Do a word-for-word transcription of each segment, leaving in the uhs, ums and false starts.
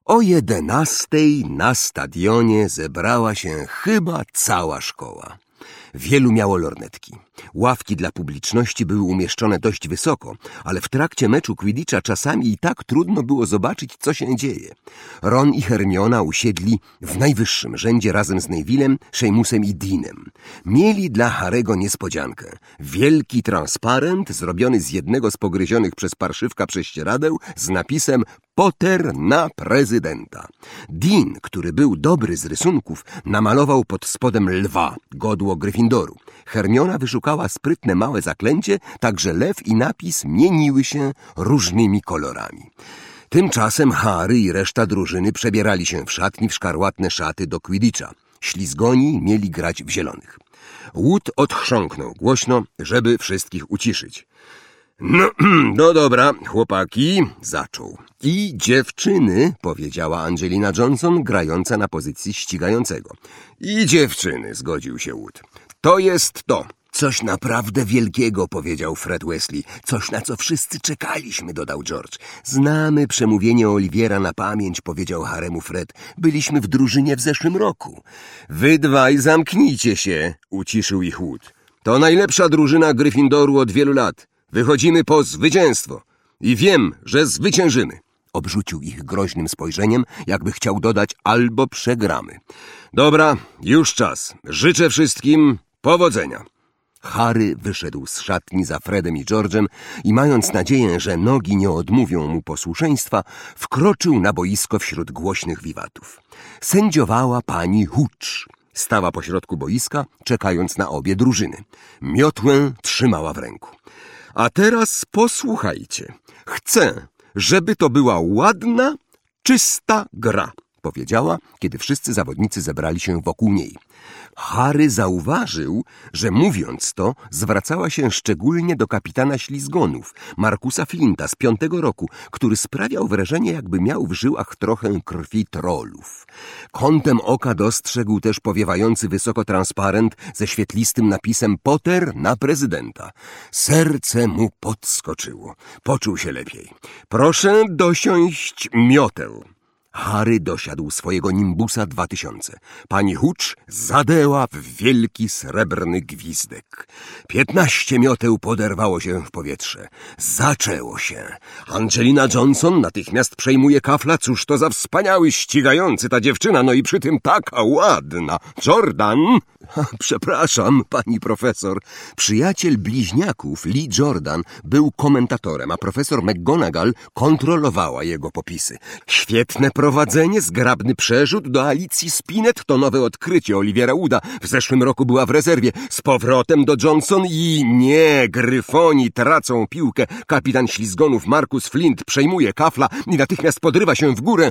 O jedenastej na stadionie zebrała się chyba cała szkoła. Wielu miało lornetki. Ławki dla publiczności były umieszczone dość wysoko, ale w trakcie meczu Quidditcha czasami i tak trudno było zobaczyć, co się dzieje. Ron i Hermiona usiedli w najwyższym rzędzie razem z Nevillem, Seamusem i Deanem. Mieli dla Harry'ego niespodziankę. Wielki transparent zrobiony z jednego z pogryzionych przez parszywka prześcieradeł z napisem Potter na prezydenta. Dean, który był dobry z rysunków, namalował pod spodem lwa, godło Gryffindoru. Hermiona wyszukała sprytne małe zaklęcie, tak że lew i napis mieniły się różnymi kolorami. Tymczasem Harry i reszta drużyny przebierali się w szatni w szkarłatne szaty do Quidditcha. Ślizgoni mieli grać w zielonych. Wood odchrząknął głośno, żeby wszystkich uciszyć. No, no dobra, chłopaki, zaczął. I dziewczyny, powiedziała Angelina Johnson, grająca na pozycji ścigającego. I dziewczyny, zgodził się Wood. To jest to. Coś naprawdę wielkiego, powiedział Fred Weasley. Coś, na co wszyscy czekaliśmy, dodał George. Znamy przemówienie Oliwiera na pamięć, powiedział Haremu Fred. Byliśmy w drużynie w zeszłym roku. Wy dwaj zamknijcie się, uciszył ich Wood. To najlepsza drużyna Gryffindoru od wielu lat. Wychodzimy po zwycięstwo. I wiem, że zwyciężymy. Obrzucił ich groźnym spojrzeniem, jakby chciał dodać albo przegramy. Dobra, już czas. Życzę wszystkim powodzenia. Harry wyszedł z szatni za Fredem i George'em i mając nadzieję, że nogi nie odmówią mu posłuszeństwa, wkroczył na boisko wśród głośnych wiwatów. Sędziowała pani Hooch. Stała pośrodku boiska, czekając na obie drużyny. Miotłę trzymała w ręku. A teraz posłuchajcie. Chcę, żeby to była ładna, czysta gra, powiedziała, kiedy wszyscy zawodnicy zebrali się wokół niej. Harry zauważył, że mówiąc to, zwracała się szczególnie do kapitana ślizgonów, Markusa Flinta z piątego roku, który sprawiał wrażenie, jakby miał w żyłach trochę krwi trollów. Kątem oka dostrzegł też powiewający wysoko transparent ze świetlistym napisem Potter na prezydenta. Serce mu podskoczyło. Poczuł się lepiej. Proszę dosiąść miotę. Harry dosiadł swojego Nimbusa dwa tysiące. Pani Hooch zadęła w wielki srebrny gwizdek. Piętnaście mioteł poderwało się w powietrze. Zaczęło się. Angelina Johnson natychmiast przejmuje kafla. Cóż to za wspaniały ścigający ta dziewczyna, no i przy tym taka ładna. Jordan... Przepraszam, pani profesor. Przyjaciel bliźniaków, Lee Jordan, był komentatorem, a profesor McGonagall kontrolowała jego popisy. Świetne prowadzenie, zgrabny przerzut do Alicji Spinett to nowe odkrycie Oliwiera Wooda. W zeszłym roku była w rezerwie. Z powrotem do Johnson i nie, Gryfoni tracą piłkę. Kapitan ślizgonów Markus Flint przejmuje kafla i natychmiast podrywa się w górę.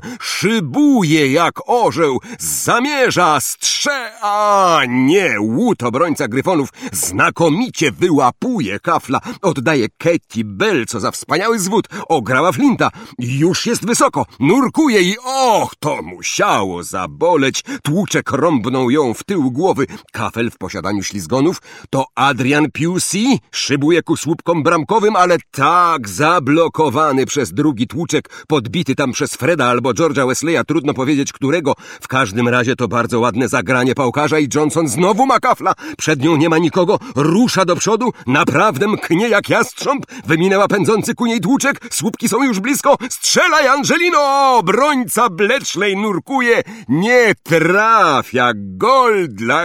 Szybuje jak orzeł. Zamierza, strze... A nie, Wood, obrońca Gryfonów, znakomicie wyłapuje kafla. Oddaje Katie Bell, co za wspaniały zwód. Ograła Flinta. Już jest wysoko. Nurkuje i och, to musiało zaboleć. Tłuczek rąbnął ją w tył głowy. Kafel w posiadaniu ślizgonów to Adrian Pusey. Szybuje ku słupkom bramkowym, ale tak zablokowany przez drugi tłuczek, podbity tam przez Freda albo George'a Wesleya, trudno powiedzieć którego. W każdym razie to bardzo ładne zagranie pałkarza i Johnson znowu ma kafla. Przed nią nie ma nikogo. Rusza do przodu. Naprawdę mknie jak jastrząb. Wyminęła pędzący ku niej tłuczek. Słupki są już blisko. Strzelaj, Angelino! Obrońca Bletchley nurkuje. Nie trafia. Gol dla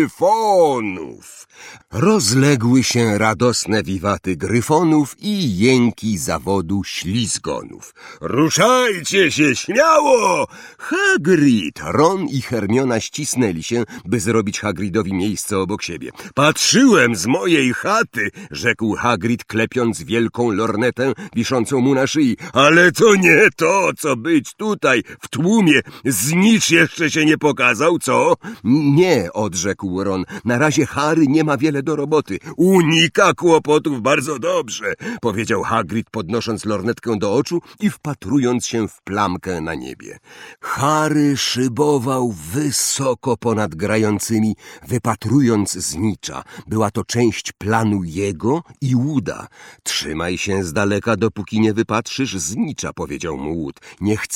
Gryfonów. Rozległy się radosne wiwaty Gryfonów i jęki zawodu ślizgonów. Ruszajcie się, śmiało! Hagrid! Ron i Hermiona ścisnęli się, by zrobić Hagridowi miejsce obok siebie. Patrzyłem z mojej chaty, rzekł Hagrid, klepiąc wielką lornetę wiszącą mu na szyi. Ale to nie to, co być tutaj, w tłumie. Znicz jeszcze się nie pokazał, co? Nie, odrzekł Ron. Na razie Harry nie ma wiele do roboty. Unika kłopotów bardzo dobrze, powiedział Hagrid, podnosząc lornetkę do oczu i wpatrując się w plamkę na niebie. Harry szybował wysoko ponad grającymi, wypatrując znicza. Była to część planu jego i Wooda. Trzymaj się z daleka, dopóki nie wypatrzysz znicza, powiedział mu Wood. Nie chcemy, żeby cię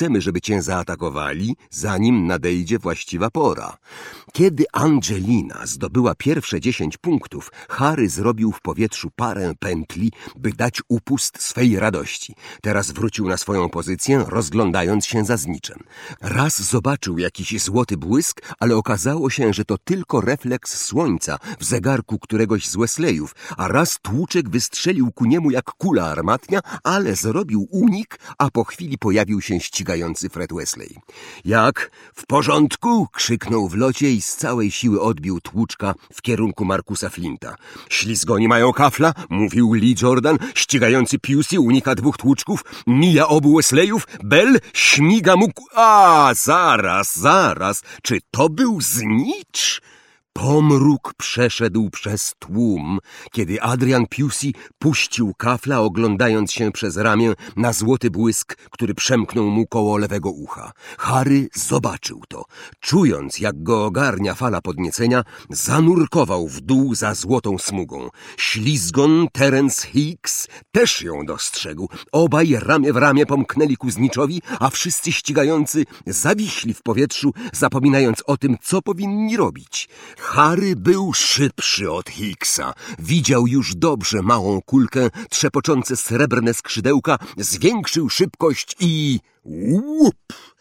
cię zaatakowali, zanim nadejdzie właściwa pora. Kiedy Angelina zdobyła pierwsze dziesięć punktów, Harry zrobił w powietrzu parę pętli, by dać upust swej radości. Teraz wrócił na swoją pozycję, rozglądając się za zniczem. Raz zobaczył jakiś złoty błysk, ale okazało się, że to tylko refleks słońca w zegarku któregoś z Wesleyów, a raz tłuczek wystrzelił ku niemu jak kula armatnia, ale zrobił unik, a po chwili pojawił się ścigający Fred Wesley. Jak? W porządku? Krzyknął w locie i z całej siły odbił tłuczka w kierunku Markusa Flinta. Ślizgoni mają kafla, mówił Lee Jordan. Ścigający Pusey unika dwóch tłuczków, mija obu Wesleyów, Bell śmiga mu... A, zaraz, zaraz, czy to był znicz? Pomruk przeszedł przez tłum, kiedy Adrian Pusey puścił kafla, oglądając się przez ramię na złoty błysk, który przemknął mu koło lewego ucha. Harry zobaczył to. Czując, jak go ogarnia fala podniecenia, zanurkował w dół za złotą smugą. Ślizgon Terence Hicks też ją dostrzegł. Obaj ramię w ramię pomknęli ku zniczowi, a wszyscy ścigający zawiśli w powietrzu, zapominając o tym, co powinni robić. Harry był szybszy od Hicksa. Widział już dobrze małą kulkę, trzepoczące srebrne skrzydełka, zwiększył szybkość i... łup!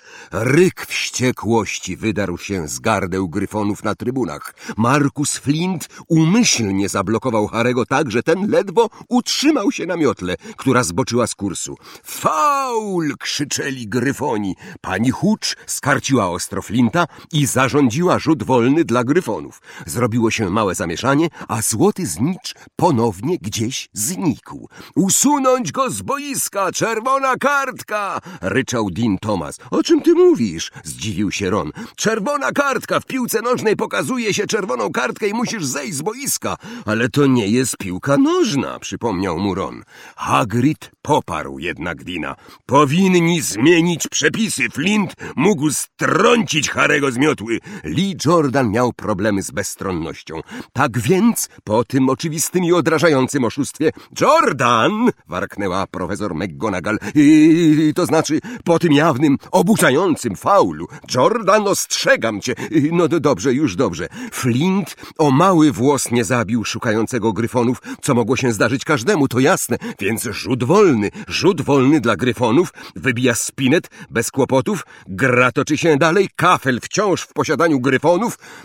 Ryk wściekłości wydarł się z gardeł gryfonów na trybunach. Markus Flint umyślnie zablokował Harego tak, że ten ledwo utrzymał się na miotle, która zboczyła z kursu. Faul! Krzyczeli gryfoni. Pani Hooch skarciła ostro Flinta i zarządziła rzut wolny dla gryfonów. Zrobiło się małe zamieszanie, a złoty znicz ponownie gdzieś znikł. Usunąć go z boiska! Czerwona kartka! Ryczał Dean Thomas. O czym ty mówisz? Zdziwił się Ron. Czerwona kartka! W piłce nożnej pokazuje się czerwoną kartkę i musisz zejść z boiska. Ale to nie jest piłka nożna, przypomniał mu Ron. Hagrid poparł jednak Deana. Powinni zmienić przepisy. Flint mógł strącić Harego z miotły. Lee Jordan miał problemy z bezstronnością. Tak więc, po tym oczywistym i odrażającym oszustwie, Jordan! Warknęła profesor McGonagall. I, to znaczy, po tym jawnym, oburzającym faulu. Jordan, ostrzegam cię. No dobrze, już dobrze. Flint o mały włos nie zabił szukającego gryfonów, co mogło się zdarzyć każdemu, to jasne. Więc rzut wolny, rzut wolny dla gryfonów, wybija spinet bez kłopotów, gra toczy się dalej, kafel wciąż w posiadaniu gryfonów.